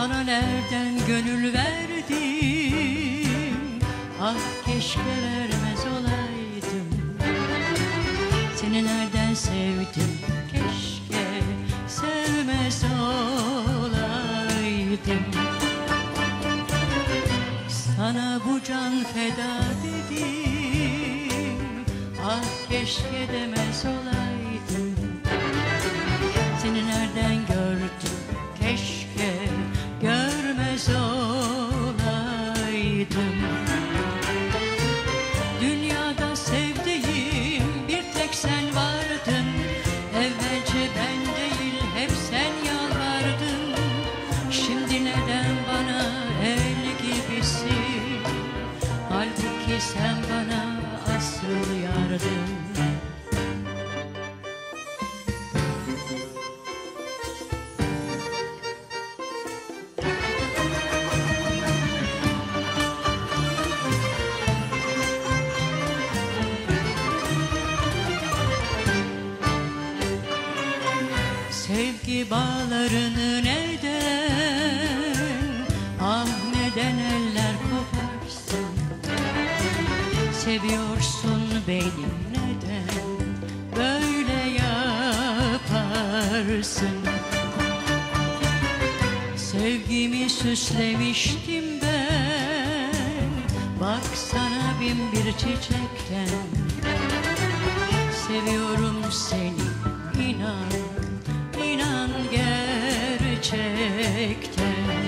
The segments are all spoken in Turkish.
Sana nereden gönül verdim, ah keşke vermez olaydım. Seni nereden sevdim, keşke sevmez olaydım. Sana bu can feda dedim, ah keşke demez olaydım. Seni nereden gördüm, keşke görmez olaydım. Dünyada sevdiğim bir tek sen vardın. Evvelce ben değil, hep sen yalvardın. Şimdi neden bana el gibisin, halbuki sen bana asıl yardın. Sevgi bağlarını neden, ah neden eller koparsın? Seviyorsun beni neden böyle yaparsın? Sevgimi süslemiştim ben, baksana bin bir çiçekten. Seviyorum seni, inan, İnan gerçekten.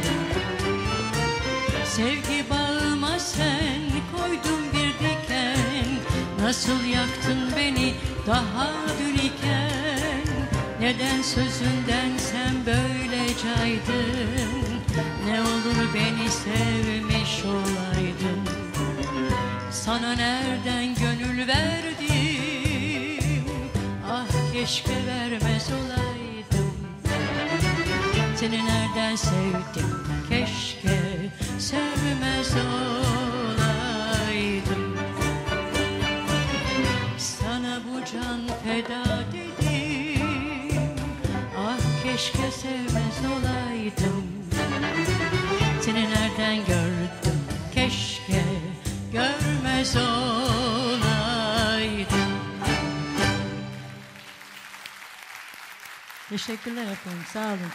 Sevgi bağıma sen koydun bir diken. Nasıl yaktın beni daha dün iken. Neden sözünden sen böyle caydın? Ne olur beni sevmiş olaydın. Sana nereden gönül verdim, ah keşke vermez olaydım. Seni nereden sevdim, keşke sevmez olaydım. Sana bu can feda dedim, ah keşke sevmez olaydım. Seni nereden gördüm, keşke görmez olaydım. Teşekkürler efendim, sağ olun.